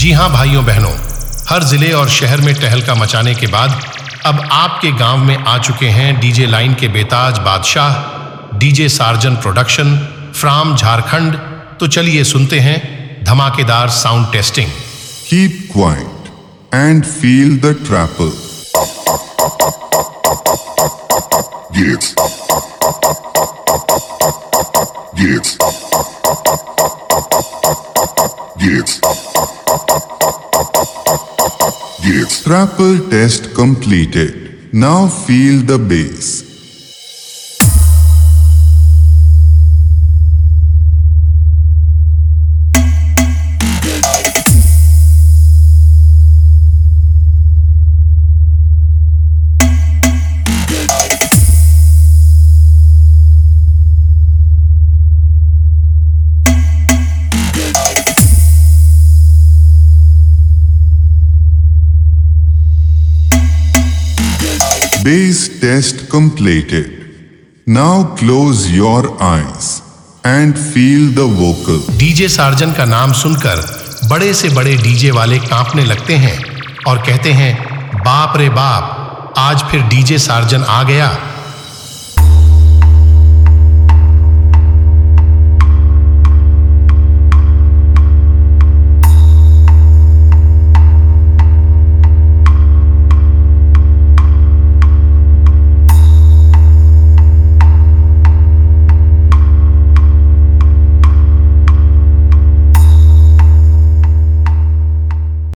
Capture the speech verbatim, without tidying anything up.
जी हां भाइयों बहनों, हर जिले और शहर में टहलका मचाने के बाद अब आपके गांव में आ चुके हैं डीजे लाइन के बेताज बादशाह DJ Sarjan production from Jharkhand. तो चलिए सुनते हैं धमाकेदार sound testing. Keep quiet and feel the trapple. Yes. Yes. Yes. Yes. Trapple test completed. Now feel the bass. Bass test completed. Now close your eyes and feel the vocal. DJ Sarjan का नाम सुनकर बड़े से बड़े DJ वाले कांपने लगते हैं और कहते हैं बाप रे बाप, आज फिर डीजे सार्जन आ गया।